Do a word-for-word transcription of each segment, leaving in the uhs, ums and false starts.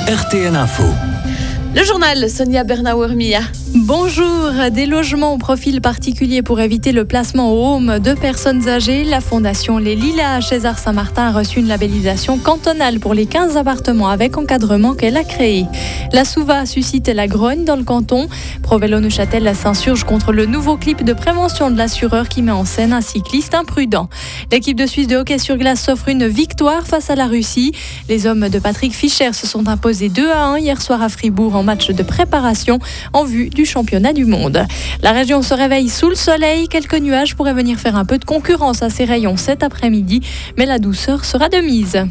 R T N Info. Le journal, Sonia Bernauer-Mia. Bonjour. Des logements au profil particulier pour éviter le placement au home de personnes âgées. La fondation Les Lilas à Chézard-Saint-Martin a reçu une labellisation cantonale pour les quinze appartements avec encadrement qu'elle a créé. La Souva suscite la grogne dans le canton. Provélo Neuchâtel s'insurge contre le nouveau clip de prévention de l'assureur qui met en scène un cycliste imprudent. L'équipe de Suisse de hockey sur glace s'offre une victoire face à la Russie. Les hommes de Patrick Fischer se sont imposés deux à un hier soir à Fribourg en match de préparation en vue du championnat du monde. La région se réveille sous le soleil. Quelques nuages pourraient venir faire un peu de concurrence à ces rayons cet après-midi, mais la douceur sera de mise.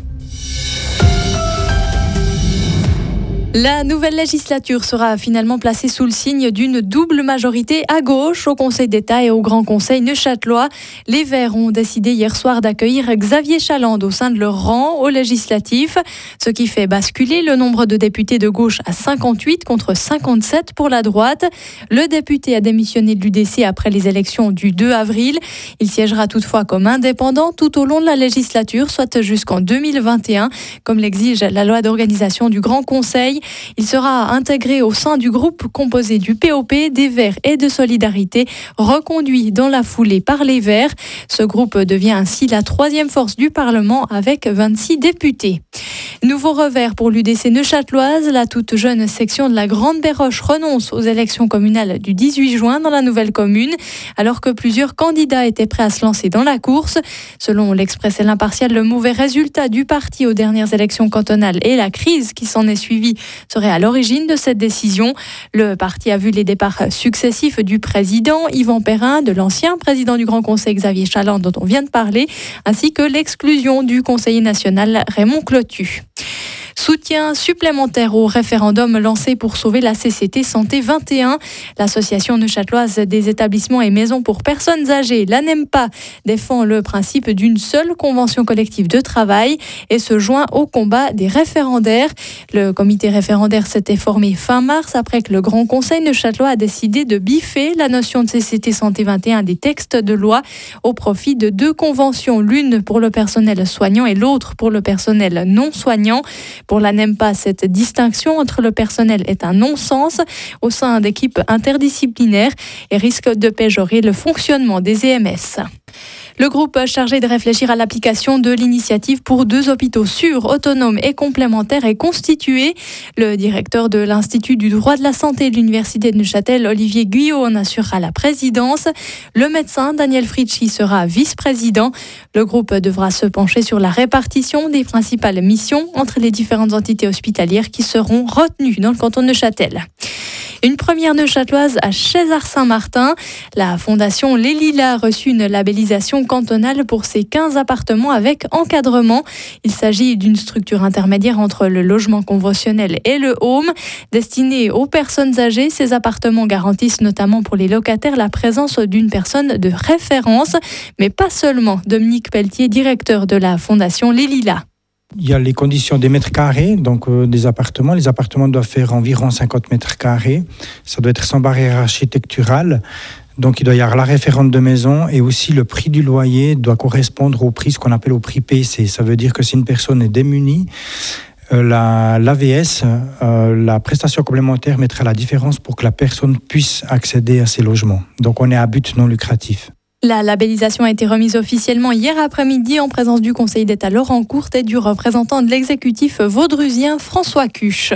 La nouvelle législature sera finalement placée sous le signe d'une double majorité à gauche au Conseil d'État et au Grand Conseil neuchâtelois. Les Verts ont décidé hier soir d'accueillir Xavier Chalande au sein de leur rang au législatif, ce qui fait basculer le nombre de députés de gauche à cinquante-huit contre cinquante-sept pour la droite. Le député a démissionné de l'U D C après les élections du deux avril. Il siégera toutefois comme indépendant tout au long de la législature, soit jusqu'en deux mille vingt et un, comme l'exige la loi d'organisation du Grand Conseil. Il sera intégré au sein du groupe composé du P O P, des Verts et de Solidarité, reconduit dans la foulée par les Verts. Ce groupe devient ainsi la troisième force du Parlement avec vingt-six députés. Nouveau revers pour l'U D C neuchâteloise. La toute jeune section de la Grande Béroche renonce aux élections communales du dix-huit juin dans la nouvelle commune, alors que plusieurs candidats étaient prêts à se lancer dans la course. Selon l'Express et l'Impartial, le mauvais résultat du parti aux dernières élections cantonales et la crise qui s'en est suivie serait à l'origine de cette décision. Le parti a vu les départs successifs du président Yvan Perrin, de l'ancien président du Grand Conseil Xavier Chalande dont on vient de parler, ainsi que l'exclusion du conseiller national Raymond Clotu. Soutien supplémentaire au référendum lancé pour sauver la C C T Santé vingt et un. L'association neuchâteloise des établissements et maisons pour personnes âgées, l'ANEMPA, défend le principe d'une seule convention collective de travail et se joint au combat des référendaires. Le comité référendaire s'était formé fin mars après que le Grand Conseil neuchâtelois a décidé de biffer la notion de C C T Santé vingt et un des textes de loi au profit de deux conventions, l'une pour le personnel soignant et l'autre pour le personnel non soignant. Pour l'ANEMPA, cette distinction entre le personnel est un non-sens au sein d'équipes interdisciplinaires et risque de péjorer le fonctionnement des E M S. Le groupe chargé de réfléchir à l'application de l'initiative pour deux hôpitaux sûrs, autonomes et complémentaires est constitué. Le directeur de l'Institut du droit de la santé de l'Université de Neuchâtel, Olivier Guyot, en assurera la présidence. Le médecin Daniel Fritschi sera vice-président. Le groupe devra se pencher sur la répartition des principales missions entre les différentes entités hospitalières qui seront retenues dans le canton de Neuchâtel. Une première neuchâteloise à Chézard-Saint-Martin. La fondation Les Lilas a reçu une labellisation cantonale pour ses quinze appartements avec encadrement. Il s'agit d'une structure intermédiaire entre le logement conventionnel et le home. Destinée aux personnes âgées, ces appartements garantissent notamment pour les locataires la présence d'une personne de référence, mais pas seulement. Dominique Pelletier, directeur de la fondation Les Lilas. Il y a les conditions des mètres carrés, donc euh, des appartements. Les appartements doivent faire environ cinquante mètres carrés. Ça doit être sans barrière architecturale. Donc il doit y avoir la référente de maison et aussi le prix du loyer doit correspondre au prix, ce qu'on appelle au prix P C. Ça veut dire que si une personne est démunie, euh, la, l'A V S, euh, la prestation complémentaire mettra la différence pour que la personne puisse accéder à ces logements. Donc on est à but non lucratif. La labellisation a été remise officiellement hier après-midi en présence du Conseil d'État Laurent Courte et du représentant de l'exécutif vaudrusien François Cuche.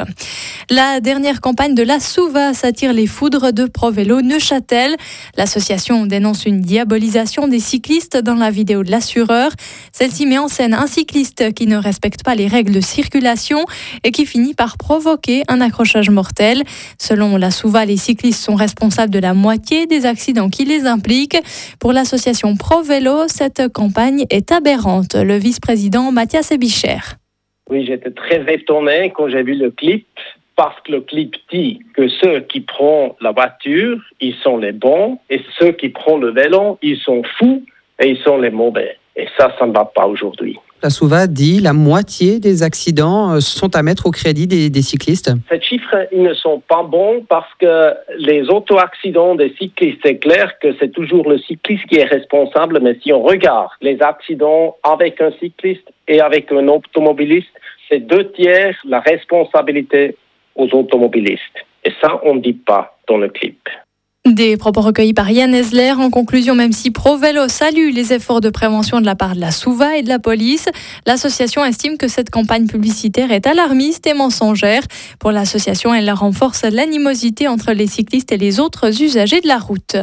La dernière campagne de la Souva s'attire les foudres de Provélo Neuchâtel. L'association dénonce une diabolisation des cyclistes dans la vidéo de l'assureur. Celle-ci met en scène un cycliste qui ne respecte pas les règles de circulation et qui finit par provoquer un accrochage mortel. Selon la Souva, les cyclistes sont responsables de la moitié des accidents qui les impliquent. Pour l'association Provélo, cette campagne est aberrante. Le vice-président Mathias Ebicher. Oui, j'étais très étonné quand j'ai vu le clip, parce que le clip dit que ceux qui prennent la voiture, ils sont les bons, et ceux qui prennent le vélo, ils sont fous et ils sont les mauvais. Et ça, ça ne va pas aujourd'hui. La Souva dit la moitié des accidents sont à mettre au crédit des, des cyclistes. Ces chiffres, ils ne sont pas bons parce que les auto-accidents des cyclistes, c'est clair que c'est toujours le cycliste qui est responsable, mais si on regarde les accidents avec un cycliste et avec un automobiliste, c'est deux tiers la responsabilité aux automobilistes. Et ça, on ne dit pas dans le clip. Des propos recueillis par Yann Esler. En conclusion, même si ProVélo salue les efforts de prévention de la part de la Souva et de la police, l'association estime que cette campagne publicitaire est alarmiste et mensongère. Pour l'association, elle renforce l'animosité entre les cyclistes et les autres usagers de la route.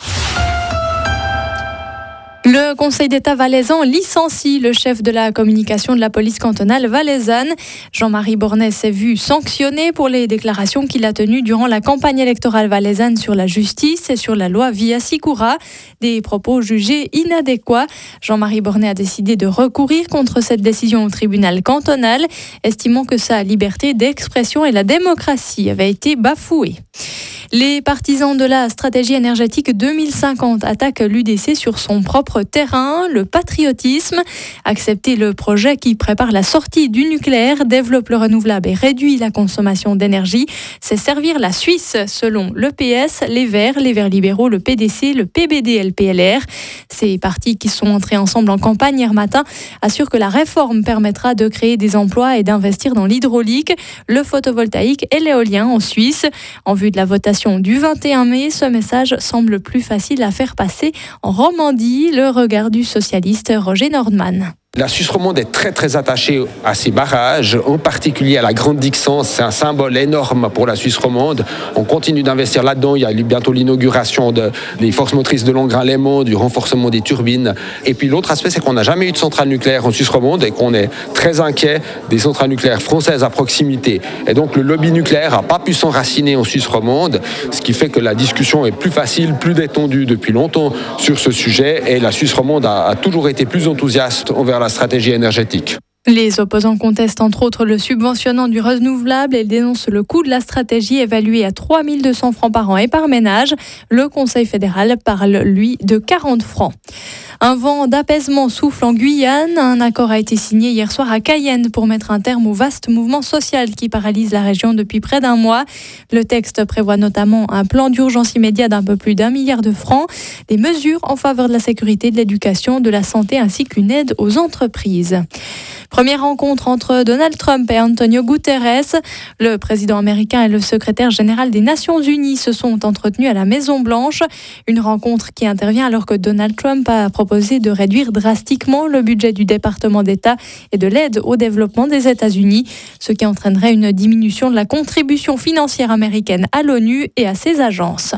Le Conseil d'État valaisan licencie le chef de la communication de la police cantonale valaisanne. Jean-Marie Bornet s'est vu sanctionné pour les déclarations qu'il a tenues durant la campagne électorale valaisanne sur la justice et sur la loi Via Sicura. Des propos jugés inadéquats. Jean-Marie Bornet a décidé de recourir contre cette décision au tribunal cantonal, estimant que sa liberté d'expression et la démocratie avaient été bafouées. Les partisans de la stratégie énergétique deux mille cinquante attaquent l'U D C sur son propre terrain, le patriotisme. Accepter le projet qui prépare la sortie du nucléaire, développe le renouvelable et réduit la consommation d'énergie, c'est servir la Suisse, selon l'E P S, les Verts, les Verts libéraux, le P D C, le P B D et le P L R. Ces partis qui sont entrés ensemble en campagne hier matin assurent que la réforme permettra de créer des emplois et d'investir dans l'hydraulique, le photovoltaïque et l'éolien en Suisse. En vue de la votation du vingt et un mai, ce message semble plus facile à faire passer en Romandie. Le regard du socialiste Roger Nordman. La Suisse romande est très très attachée à ces barrages, en particulier à la Grande Dixence. C'est un symbole énorme pour la Suisse romande. On continue d'investir là-dedans. Il y a bientôt l'inauguration de, des forces motrices de Longrain-Léman, du renforcement des turbines. Et puis l'autre aspect, c'est qu'on n'a jamais eu de centrale nucléaire en Suisse romande et qu'on est très inquiet des centrales nucléaires françaises à proximité. Et donc le lobby nucléaire n'a pas pu s'enraciner en Suisse romande, ce qui fait que la discussion est plus facile, plus détendue depuis longtemps sur ce sujet. Et la Suisse romande a, a toujours été plus enthousiaste envers la stratégie énergétique. Les opposants contestent entre autres le subventionnant du renouvelable et dénoncent le coût de la stratégie évalué à trois mille deux cents francs par an et par ménage. Le Conseil fédéral parle, lui, de quarante francs. Un vent d'apaisement souffle en Guyane. Un accord a été signé hier soir à Cayenne pour mettre un terme au vaste mouvement social qui paralyse la région depuis près d'un mois. Le texte prévoit notamment un plan d'urgence immédiat d'un peu plus d'un milliard de francs, des mesures en faveur de la sécurité, de l'éducation, de la santé ainsi qu'une aide aux entreprises. Première rencontre entre Donald Trump et Antonio Guterres. Le président américain et le secrétaire général des Nations Unies se sont entretenus à la Maison-Blanche. Une rencontre qui intervient alors que Donald Trump a proposé de réduire drastiquement le budget du département d'État et de l'aide au développement des États-Unis, ce qui entraînerait une diminution de la contribution financière américaine à l'ONU et à ses agences.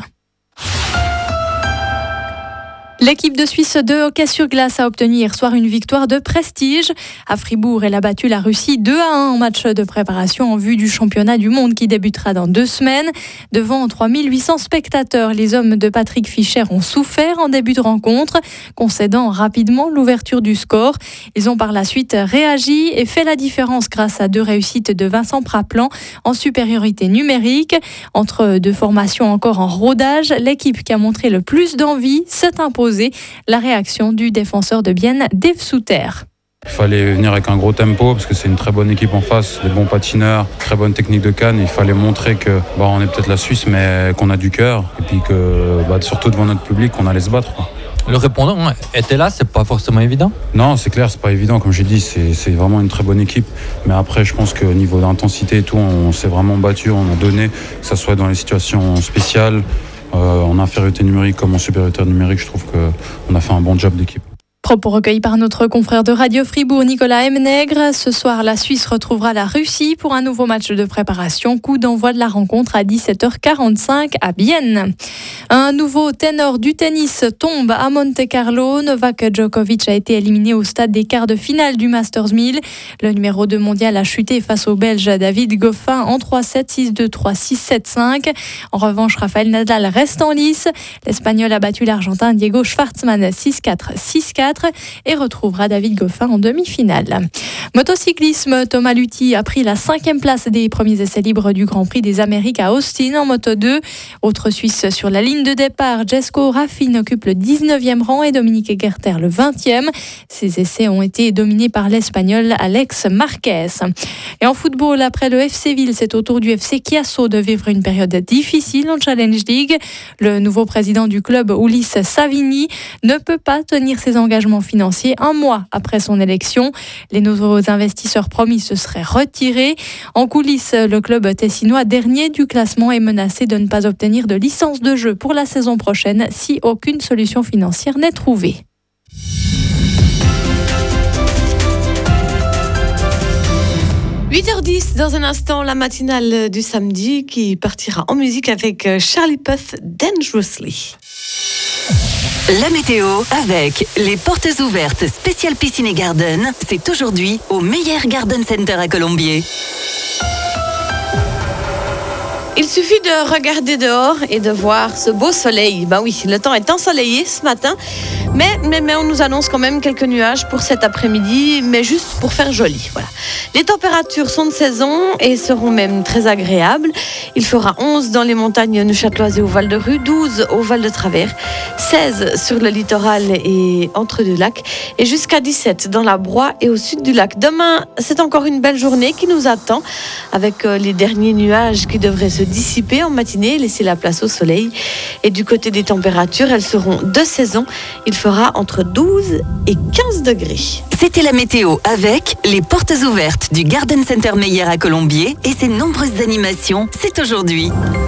L'équipe de Suisse de hockey sur glace a obtenu hier soir une victoire de prestige. À Fribourg, elle a battu la Russie deux à un en match de préparation en vue du championnat du monde qui débutera dans deux semaines. Devant trois mille huit cents spectateurs, les hommes de Patrick Fischer ont souffert en début de rencontre, concédant rapidement l'ouverture du score. Ils ont par la suite réagi et fait la différence grâce à deux réussites de Vincent Praplan en supériorité numérique. Entre deux formations encore en rodage, l'équipe qui a montré le plus d'envie s'est imposée. La réaction du défenseur de Bienne, Dave Souter. Il fallait venir avec un gros tempo parce que c'est une très bonne équipe en face, des bons patineurs, très bonne technique de canne. Il fallait montrer que bah, on est peut-être la Suisse mais qu'on a du cœur et puis que bah, surtout devant notre public on allait se battre, quoi. Le répondant était là, c'est pas forcément évident. Non, c'est clair, c'est pas évident. Comme j'ai dit, c'est, c'est vraiment une très bonne équipe. Mais après, je pense qu'au niveau d'intensité et tout, on s'est vraiment battu, on a donné, que ce soit dans les situations spéciales, euh, en infériorité numérique comme en supériorité numérique. Je trouve qu'on a fait un bon job d'équipe. Propos recueillis par notre confrère de Radio Fribourg, Nicolas Hemnègre. Ce soir, la Suisse retrouvera la Russie pour un nouveau match de préparation. Coup d'envoi de la rencontre à dix-sept heures quarante-cinq à Bienne. Un nouveau ténor du tennis tombe à Monte-Carlo. Novak Djokovic a été éliminé au stade des quarts de finale du Masters mille. Le numéro deux mondial a chuté face au Belge David Goffin en trois sept, six deux, trois six, sept cinq. En revanche, Rafael Nadal reste en lice. L'Espagnol a battu l'Argentin Diego Schwartzmann six quatre, six quatre. quatre et retrouvera David Goffin en demi-finale. Motocyclisme, Thomas Luthi a pris la cinquième place des premiers essais libres du Grand Prix des Amériques à Austin en Moto deux. Autre Suisse sur la ligne de départ, Jesco Raffin occupe le dix-neuvième rang et Dominique Egerter le vingtième. Ces essais ont été dominés par l'Espagnol Alex Marquez. Et en football, après le F C Ville, c'est au tour du F C Chiasso de vivre une période difficile en Challenge League. Le nouveau président du club, Ulysse Savini, ne peut pas tenir ses engagements financiers un mois après son élection. Les nouveaux investisseurs promis se seraient retirés. En coulisses, le club tessinois, dernier du classement, est menacé de ne pas obtenir de licence de jeu pour la saison prochaine si aucune solution financière n'est trouvée. huit heures dix, dans un instant, la matinale du samedi qui partira en musique avec Charlie Puth, Dangerously. La météo avec les portes ouvertes spécial piscine et garden. C'est aujourd'hui au Meyer Garden Center à Colombier. Il suffit de regarder dehors et de voir ce beau soleil. Ben oui, le temps est ensoleillé ce matin, mais, mais, mais on nous annonce quand même quelques nuages pour cet après-midi, mais juste pour faire joli. Voilà. Les températures sont de saison et seront même très agréables. Il fera onze dans les montagnes neuchâteloises et au Val-de-Rue, douze au Val-de-Travers, seize sur le littoral et entre deux lacs, et jusqu'à dix-sept dans la Broye et au sud du lac. Demain, c'est encore une belle journée qui nous attend, avec les derniers nuages qui devraient se dissiper en matinée, laisser la place au soleil. Et du côté des températures, elles seront de saison. Il fera entre douze et quinze degrés. C'était la météo avec les portes ouvertes du Garden Center Meyer à Colombier et ses nombreuses animations. C'est aujourd'hui.